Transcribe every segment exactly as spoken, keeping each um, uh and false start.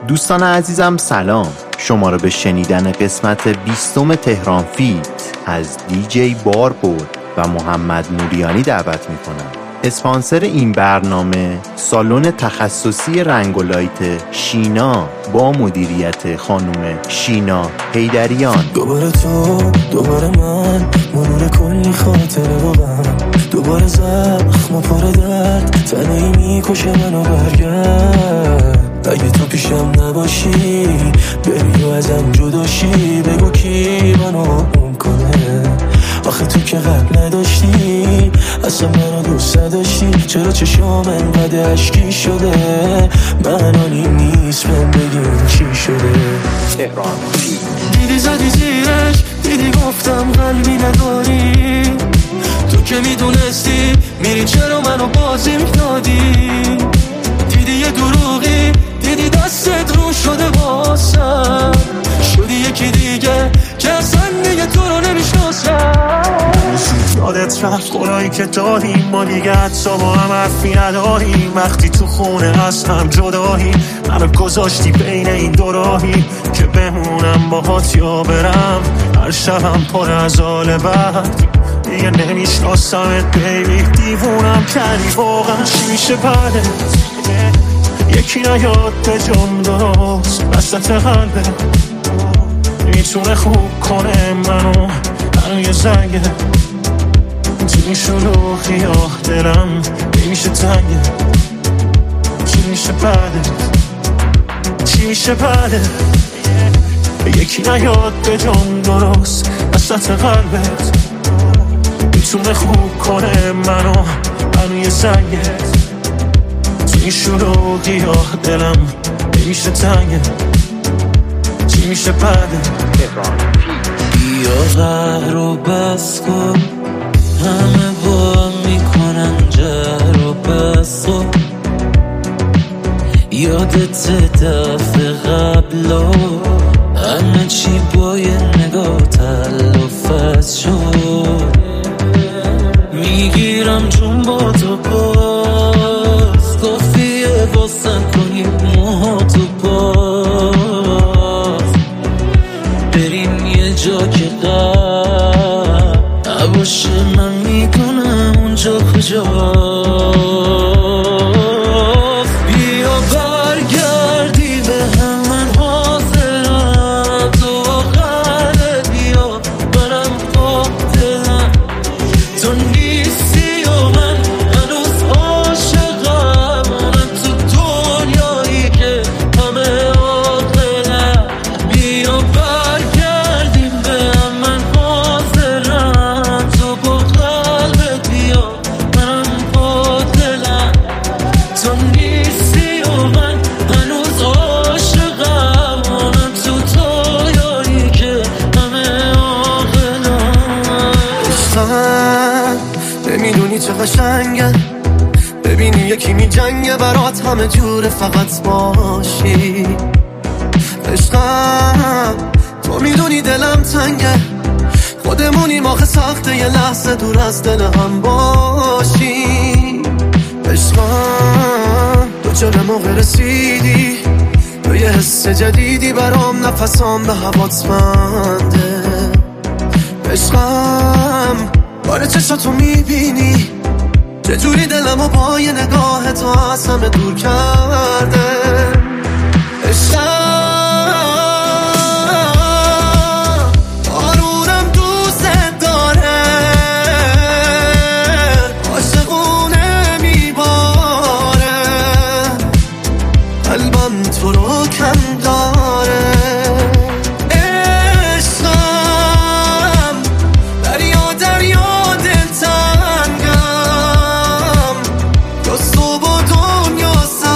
دوستان عزیزم سلام، شما رو به شنیدن قسمت بیستم تهران فیت از دیجی باربرد و محمد نوریانی دعوت میکنم. اسپانسر این برنامه سالن تخصصی رنگ و لایت شینا با مدیریت خانم شینا حیدریان. دوباره تو، دوباره من، مرور کلی خاطره با من، دوباره زخم و پر درد، تنهایی میکشه منو برگرد. اگه تو پیشم نباشی، بری و ازم جداشی، بگو کی منو اون کنه. آخه تو که قبل نداشتی، اصلا منو دوست نداشتی، چرا چشام انقدر اشکی شده؟ من آنی نیست من بگیم چی شده. تهران دیدی زدی زیرش، دیدی گفتم قلبی نداری، تو که میدونستی میری چرا منو بازی میدادی. دیدی یه دروغی، دیدی دستت رو شده واسم، شدی یکی دیگه که اصلا دیگه تو رو نمیشناسم. یادت رفت قولایی که داریم ما دیگه حتی با هم حرفی نداریم. وقتی تو خونه از هم جداییم، منو گذاشتی بین این دو راهی که بمونم باهات یا برم. هر شبم پر از حال بد، دیگه نمیشناسمت بیبی. دیوونم کردی واقعا، چی میشه بعدت؟ یکی نیاد به جام درست وسط قلبت، میتونه خوب کنه منو، منو یه زنگه تو این شلوغی آه دلم نمیشه تنگه. چی میشه بعدت؟ چی میشه بعدت؟ یکی نیاد به جام درست وسط قلبت، میتونه خوب کنه منو، منو یه زنگه تو این شلوغی آه دلم نمیشه تنگه. چی میشه بعدت؟ بیا قهر و بس کن، همه با هم میکنن جر و بس کن. یادت دفعه قبلا همه چی با یه نگاه تلافت شد. میگیرم چون با تو باز کافیه واسن کنی موها تو باز، بریم یه جا که قبل نباشه. من میکنم اونجا کجاست. بیا برگردی به هم، من حاضرم تو آخره. بیا منم قاتلم، تو نیستی و من هنوز عاشقم. من تو دنیایی که همه عاقلم. بیا برگردیم به هم، من حاضرم تو با قلبت. بیا منم قاتلم، تو نیستی و من هنوز عاشقم. من تو دنیایی که همه عاقلم. عشقم نمیدونی چه قشنگه، ببینی یکی می جنگه برات همه جوره فقط باشی. عشقم تو میدونی دلم تنگه، خودمونیم آخه سخته یه لحظه دور از دل هم باشی. عشقم تو چه به موقع رسیدی، تو یه حس جدیدی برام، نفسام به هوات بنده. عشقم باره چشاتو میبینی، چجوری دلمو با یه نگاه تو از همه دور کرده. عشقم آرومم دوست داره، عاشقونه میباره، قلبم تو رو کم داره. عشقم دریا دریا دلتنگم، جز تو با دنیا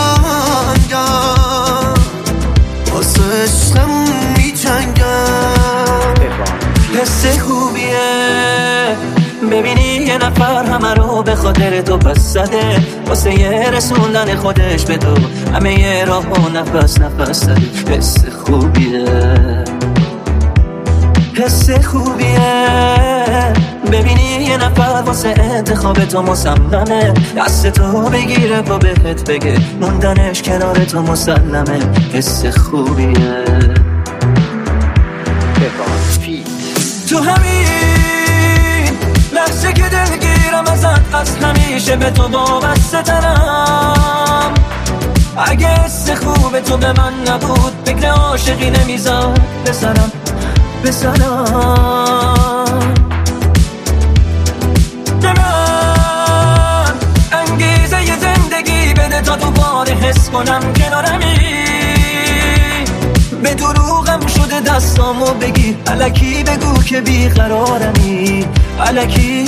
سنگم، واسه عشقم میجنگم. حس خوبیه ببینی یه نفر همه رو به خاطر تو پس زده، واسه یه رسوندن خودش به تو همه یه راه و نفس نفس زده. حس خوبیه حس خوبیه ببینی یه نفر واسه انتخاب تو مصممه، دست تو بگیره و بهت بگه موندنش کنار تو مسلمه. حس خوبیه تو همین لحظه که دلگیرم ازت، از همیشه به تو وابسته ترم. اگه حس خوب تو به من نبود فکر عاشقی نمیزد بسرم بسرم. به من انگیزه ی زندگی بده تا دوباره حس کنم کنارمی. به دروغم شده دستامو بگی، الکی بگو که بیقرارمی، الکی.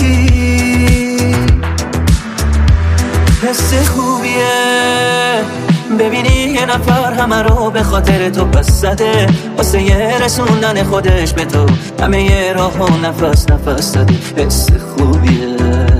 حس خوبیه ببینی یه نفر همه رو به خاطر تو پس زده، واسه یه رسوندن خودش به تو همه یه راه و نفس نفس داده. حس خوبیه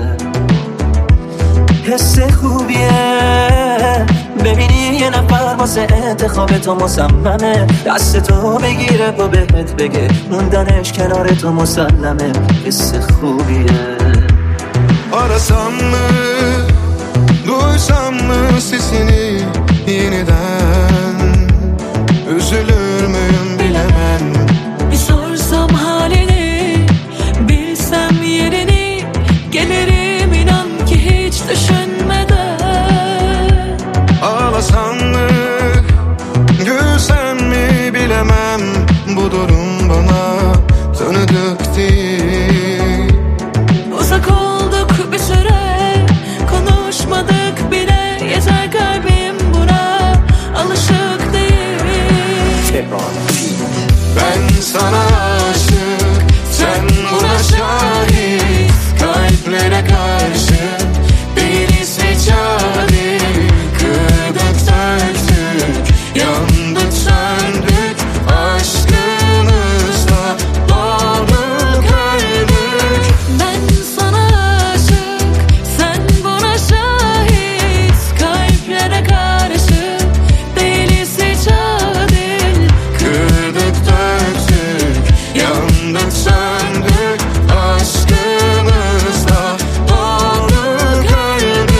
حس خوبیه ببینی یه نفر واسه انتخاب تو مصممه، دست تو بگیره و بهت بگه موندنش کنار تو مسلمه. حس خوبیه Arasam mı, duysam mı sesini yeniden, üzülür müyüm bilemem. Bir sorsam halini, bilsem yerini, gelirim inan ki hiç düşünmeden. Ağlasam mı, gülsem mi bilemem, bu durum bana tanıdık değil. Uzak olduk bir süre, konuşmadık bile, yeter kalbim buna alışık değil. Ben sana aşık, sen buna şahit. Kalplere karşı değiliz hiç adil. Kırdık söktük, yandık söndük, aşkımızla doğduk öldük. Ben sana aşık, sen buna şahit. Kalplere karşı değiliz hiç adil. Kırdık döktük, yandık söndük, aşkımızla doğduk öldük.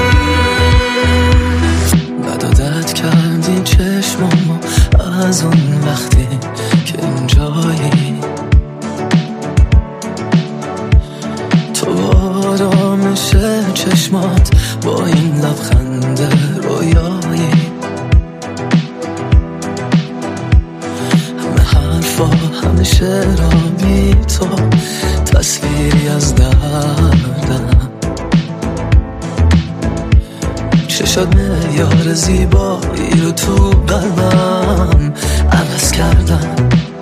بد عادت کردی چشمامو از اون وقتی که اینجایی، تو آرامشه چشمات با این لبخند رویایی. همه حرفا همه شعرها بی تو تصویری از دردم. چشات معیار زیبایی رو تو قلبم عوض کردم.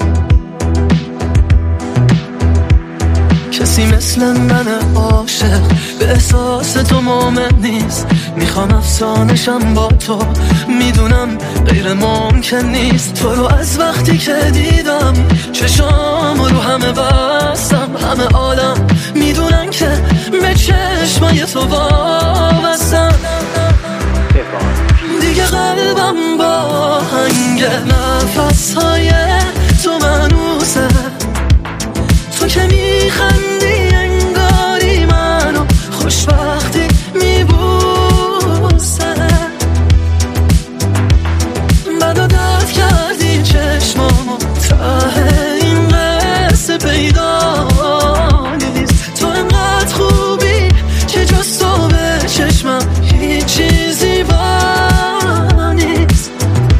کسی مثل من عاشق به احساس تو مومن نیست. میخوام افسانشم با تو، میدونم غیر ممکن نیست. تو رو از وقتی که دیدم چشام رو همه بستم. همه عالم میدونن که به چشمای تو وابستم. دیگه قلبم با هنگ نفسهای تو منوسه. تو که میخندی انگاری منو خوشبختی میبوسه. بد عادت کردی چشمامو ته این قصه پیدا نیست. تو انقدر خوبی که جز تو به چشمم هیچ چیزی با نیست.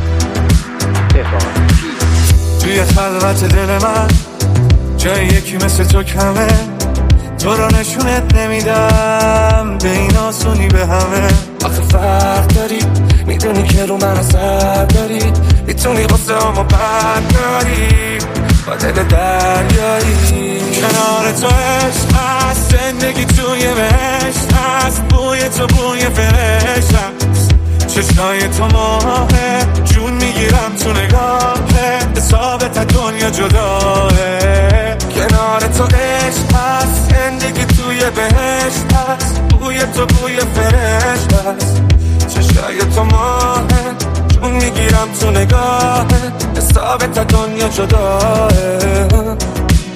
توی خلوت دل من جای یکی مثل تو کمه. تو رو نشونت نمیدم به این آسونی به همه. آخه فرق داری، میدونی که رو من اثر داری. میتونی غصه همو بد داری با دل دریایی. کنار تو عشق هست، زندگی توی بهشت هست. بوی تو بوی فرشت هست، چشمای تو ماهه. جون میگیرم تو نگاهه، حسابت دنیا جداه. کنار تو عشق هست، زندگی توی بهشت هست. بوی تو بوی فرشت هست، چشمای تو ماهه. جون میگیرم تو نگاهه، حسابت دنیا جداه.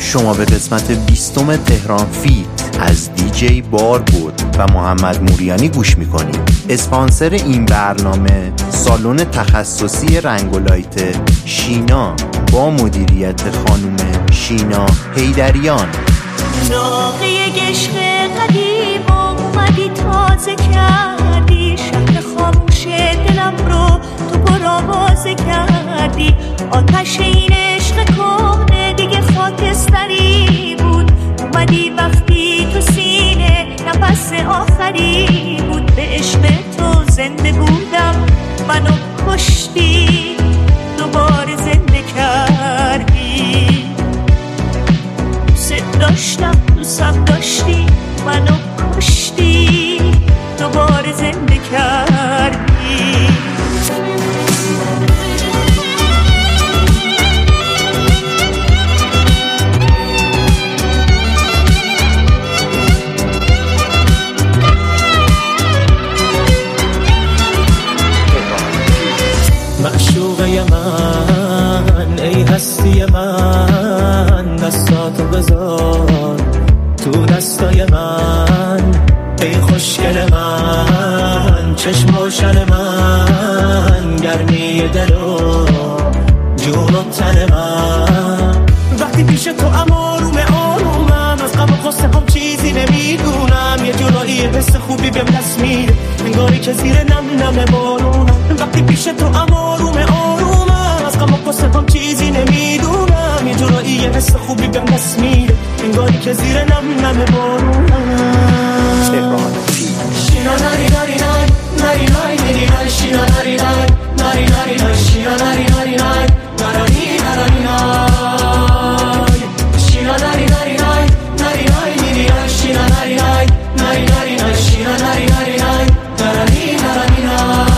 شما به قسمت بیستم تهران فیت از دیجی باربرد و محمد موریانی گوش میکنید. اسپانسر این برنامه سالن تخصصی رنگ و لایت شینا با مدیریت خانم شینا حیدریان. ناقه عشق قدیم اومدی تازه کردی، شهر خاموش دلم رو تو پرآوازه کردی. آتش این عشق کهنه دیگه خاکستری بود، اومدی وقتی تو سینه نفس آخری بود. به عشق تو زنده بودم، منو کشتی دوباره زنده کردی. دوست داشتم دوستم داشتی، منو کشتی دوباره زنده کردی. معشوقه من ای هستی من، دستاتو بذار تو دستای من. ای خوشگل من، چشم روشن من، گرمی دل و جون و تن من. وقتی پیش تو آروم آرومم، از غم و غصه هم چیزی نمیدونم. یه جورایی حس خوبی بهم دست میده، انگاری که زیر نم نم بارونم. وقتی پیش تو آروم آرومم، از غم و غصه هم چیزی نمیدونم. یه جورایی حس خوبی بهم دست میده، انگاری که زیر نم نم بارونم. شینا ناری ناری ناری ناری ناری ناری ناری شینا ناری ناری ناری ناری ناری شینا ناری ناری ناری ناری ناری ناری شینا ناری ناری ناری ناری ناری ناری شینا ناری ناری ناری ناری ناری شینا ناری ناری ناری ناری ناری ناری.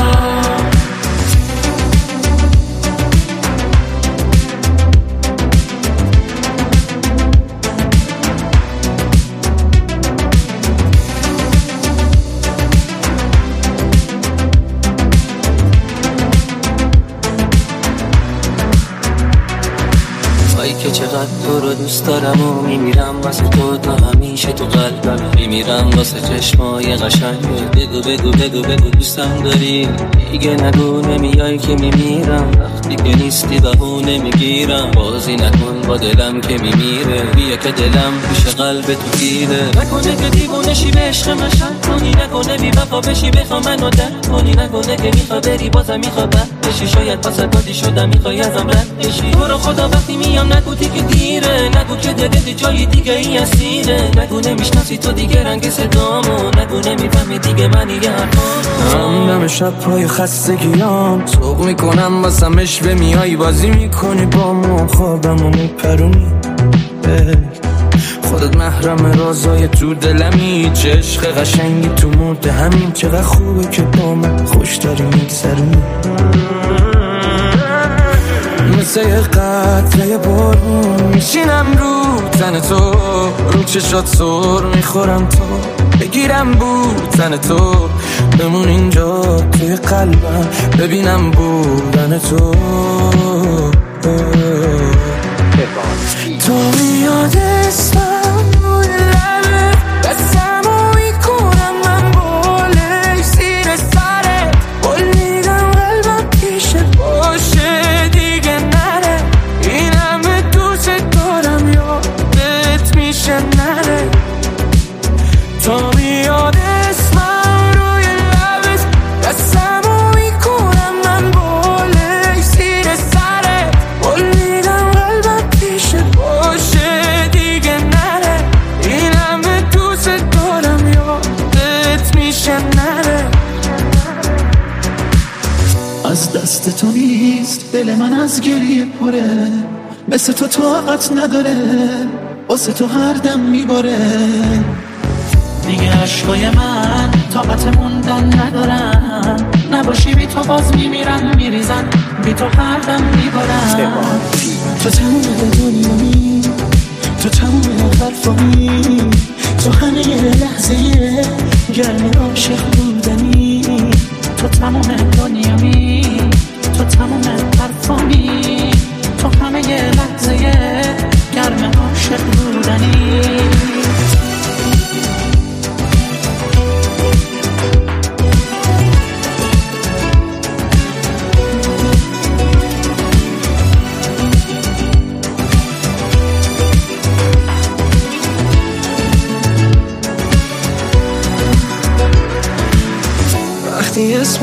که چقدر تو رو دوست دارم و میمیرم واسه تو، تا همیشه تو قلبم میمیرم واسه چشمای قشنگه. بگو بگو بگو بگو دوستم داری، دیگه نگو نمیای که میمیرم. وقتی که نیستی بهونه میگیرم، بازی نکن با دلم که میمیره. بیا که دلم پیش قلب تو گیره. نکنه که دیوونه شی به عشق من شک کنی، نکنه بی وفا بشی بخوا منو درک کنی، نکنه که میخوا بری بازم میخوا بد بشی. شاید پس کادی شدم میخوای ازم رد بشی. تو رو خدا وقتی میام نگو دیگه دیره، نگو که دلت جای دیگه ای اسیره، نگو نمیشناسی تو دیگه رنگ صدامو، نگو نمیفهمی دیگه من یه حرفامو. هم شب پای خستگیام سوق میکنم واسم اشوه میای بازی میکنی با ما، خوابمو میپرونی. خودت محرم رازای تو دلمی، چه عشق قشنگی تو مرد همین. چقدر خوبه که با من خوش داری میگذرونی، مثل یه قطره بارون میشینم رو تن تو، رو چشات سر میخورم تو، بگیرم بودن تو، بمون اینجا توی قلبم، ببینم بودن تو. تو میاد اسمم روی لبه، دستمو میکنم من باله زیر سره، بل میدم قلبم پیش باشه دیگه نره. این همه دوست دارم یادت میشه نره. تو میاد اسمم روی لبه، دستمو میکنم من باله زیر سره، بل میدم قلبم پیش باشه دیگه نره. این همه دوست دارم یادت میشه نره. از دست تو نیست دل من از گریه پره، مثل تو طاقت نداره واسه تو هر دم میباره. دیگه عشقای من طاقت موندن ندارم، نباشی بی تو باز میمیرم میریزن، بی تو هر دم میبارم. تو تموم دنیایی، تو تموم حرفایی، تو همه لحظه گرم عاشق بودنی. تو تموم دنیایی، تو تموم حرفایی، تو همه لحظه گرم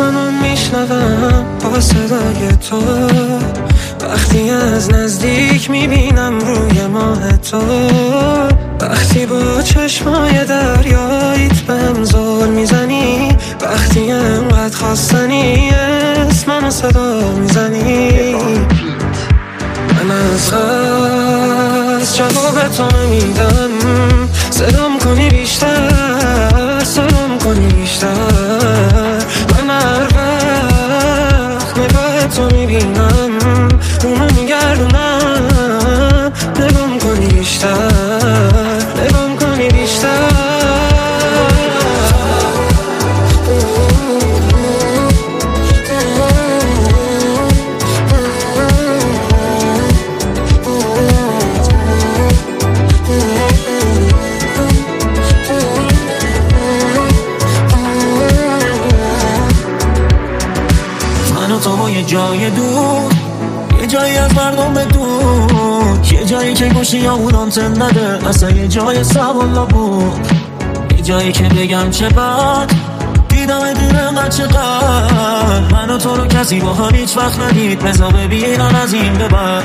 منو میشنوم با صدای تو، وقتی از نزدیک میبینم روی ماه تو، وقتی با چشمای دریاییت بهم زل میزنی، وقتی انقدر خواستنی اسم منو صدا میزنی، من از غز جواب تو نمیدم، صدام کنی بیشتر، صدام کنی بیشتر، من هر وقت نگاه تو میبینم اونو میگردونم، نگام کنی بیشتر، نگام کنی بیشتر. یه جای دور، یه جایی از مردم بدون، یه جایی که گوشی یا اون آنتن نده، اصلا یه جای سوالا بود، یه جایی که بگم چه بد دیدم دور انقدر چقدر، من و تو رو کسی با هم هیچ وقت ندید، بزا ببینم از این به بعد.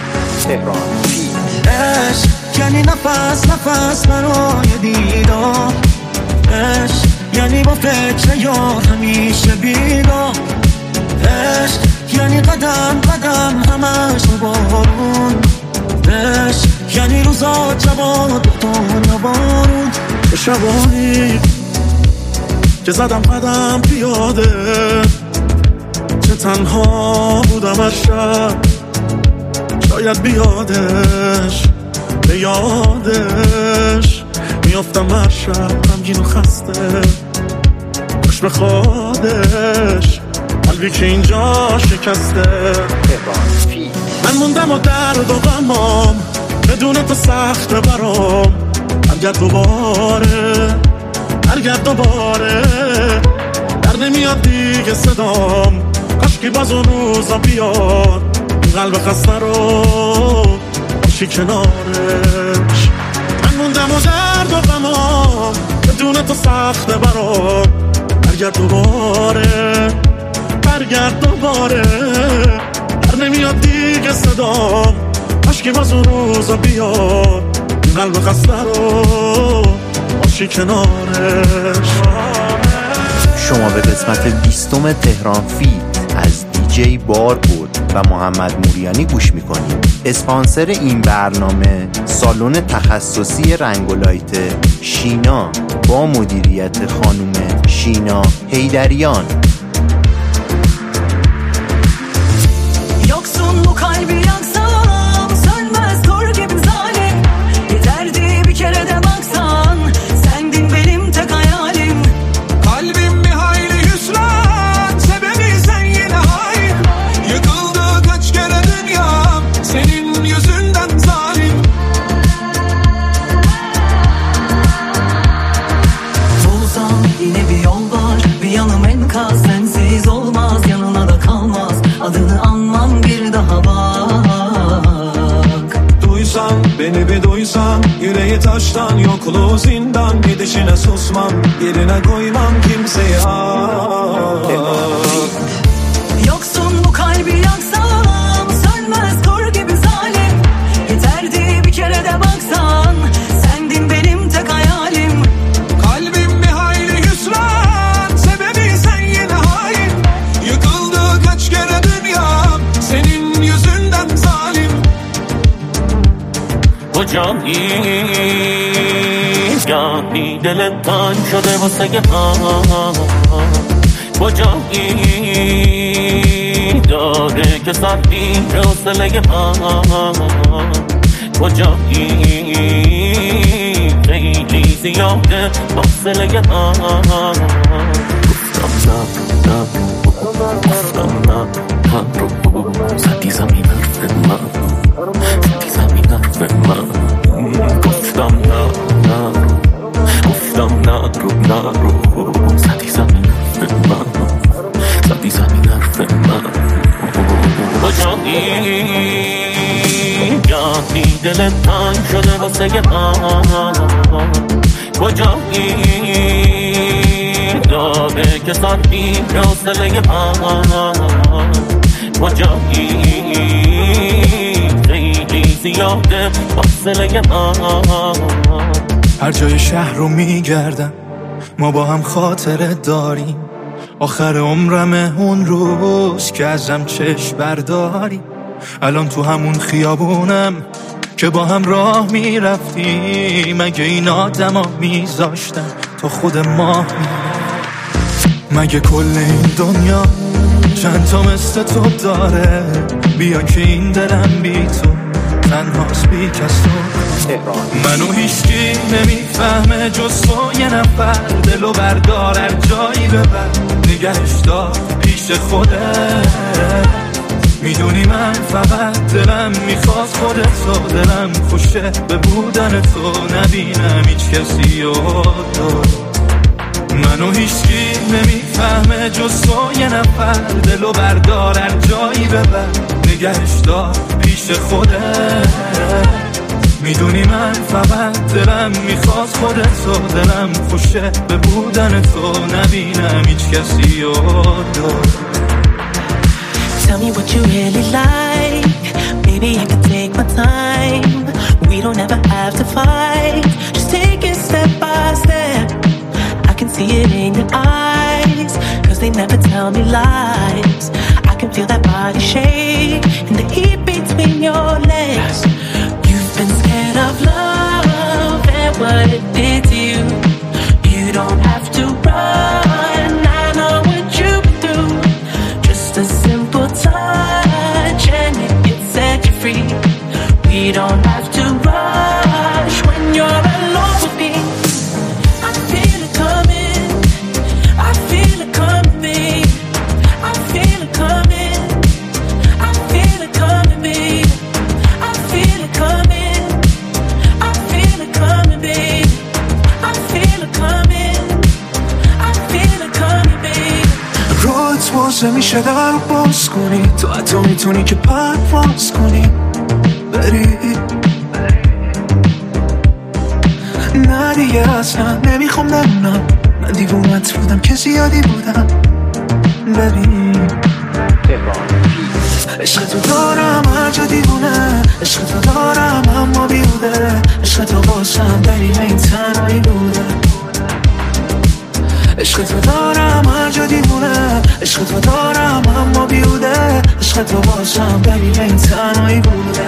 عشق یعنی نفس نفس برای دیدار، عشق یعنی با فکر یار همیشه بیدار، عشق یعنی قدم قدم همش بارون، عشق یعنی روزا جوان دنیا بارون. شبانی که زدم قدم پیاده، چه تنها بودم از شب، شاید بیادش به یادش میافتم هر شب، غمگین و خسته خوش به خودش، قلبی که اینجا شکسته. من موندم و درد و غمام بدون تو سخته برام، برگرد دوباره برگرد دوباره، در نمیاد دیگه صدام، کاشکی باز اون روزا بیاد، این قلب خسته رو باشی کنارش. من موندم و درد و غمام بدون تو سخته برام، برگرد دوباره برگرد دوباره، در نمیاد دیگه صدام، عشقی باز اون روزا بیاد، این قلب خسته رو باشی کنارش. شما به قسمت بیستم تهران فیت از دیجی باربود و محمد موریانی گوش میکنید. اسپانسر این برنامه سالن تخصصی رنگ و لایت شینا با مدیریت خانم شینا حیدریان. Yoksun bu kalbi yaksam sönmez kor gibi zalim, yeterdi bir kere de baksan, sendin benim tek hayalim. Kalbim bir hayli hüsran, sebebi sen yine hain, yıkıldı kaç kere dünyam senin yüzünden zalim. Bulsam yine bir yol var, bir yanım enkaz, sensiz olmaz, yanına da kalmaz, adını anmam bir daha bak. Duysan beni bir duysan, yüreği taştan yokluğu zindan, gidişine susmam, yerine koymam kimseyi hak. Yoksun bu kalbi yaksam sönmez kor gibi zalim, yeterdi bir kere de baksan, sendin benim tek hayalim. Kalbim bir hayli hüsran, sebebi sen yine hain, yıkıldı kaç kere dünyam senin yüzünden zalim. کجایی گاهی دلت تنگ شده واسه هم، کجایی داره که سختی به حوصله هم، کجایی خیلی زیاده فاصله هم. گفتم نه نه گفتم نه من رو زدی زمین حرف من، زدی زمین حرف من. گفتم نه نه گفتم نه رو نه رو زدی زمین حرف من، زدی زمین حرف من. کجایی گاهی دلت تنگ شده واسه هم، کجایی داره که ساختی حوصله من کجایی خیلی زیاده فاصله من. هر جای شهر رو میگردم ما با هم خاطره داریم، آخر عمرمه اون روز که ازم چشم برداری. الان تو همون خیابونم که با هم راه میرفتیم، مگه این آدم ها میذاشتن تا خود ما میرم؟ مگه کل این دنیا چند تا مثل تو داره؟ بیا که این دلم بی تو تنهاست بی کس تو. منو هیچکی نمیفهمه جز تو، یه نفر دلو بردار هر جایی ببر، نگهش دار پیش خوده. میدونی من فقط دلم میخواد خودتو، دلم خوشه به بودن تو، نبینم هیچ کسی و تو. منو هیچکی نمیفهمه جز تو، یه نفر دلو بردار هر جایی ببر، نگهش دار پیش خوده. میدونی من فقط دلم میخواد خودتو، دلم خوشه به بودن تو، نبینم هیچ کسی و تو. Tell me what you really like, baby I can take my time. We don't ever have to fight, just take it step by step. I can see it in your eyes, cause they never tell me lies. I can feel that body shake and the heat between your legs. You've been scared of love and what it did to you. You don't have to run, I know what you've been through. Just a simple touch and it can set you free. We don't have to rush when you're alone with me. I feel it coming, I feel it coming, babe. I feel it coming, I feel it coming, babe. I feel it coming, I feel it coming, babe. I feel it coming, I feel it coming, babe. روت واسه میشه در باز کنی، تو حتی میتونی که پرواز کنی بری. نه دیگه اصلا نمیخوام نمونم، من دیوونت بودم که زیادی بودم. ببین عشق تو دارم هر جا دیوونه، عشق تو دارم اما بیهوده، عشق تو باشم دلیل این تنهایی بوده. عشق تو دارم هر جا دیوونه، عشق تو دارم اما بیهوده، عشق تو باشم دلیل این تنهایی بوده.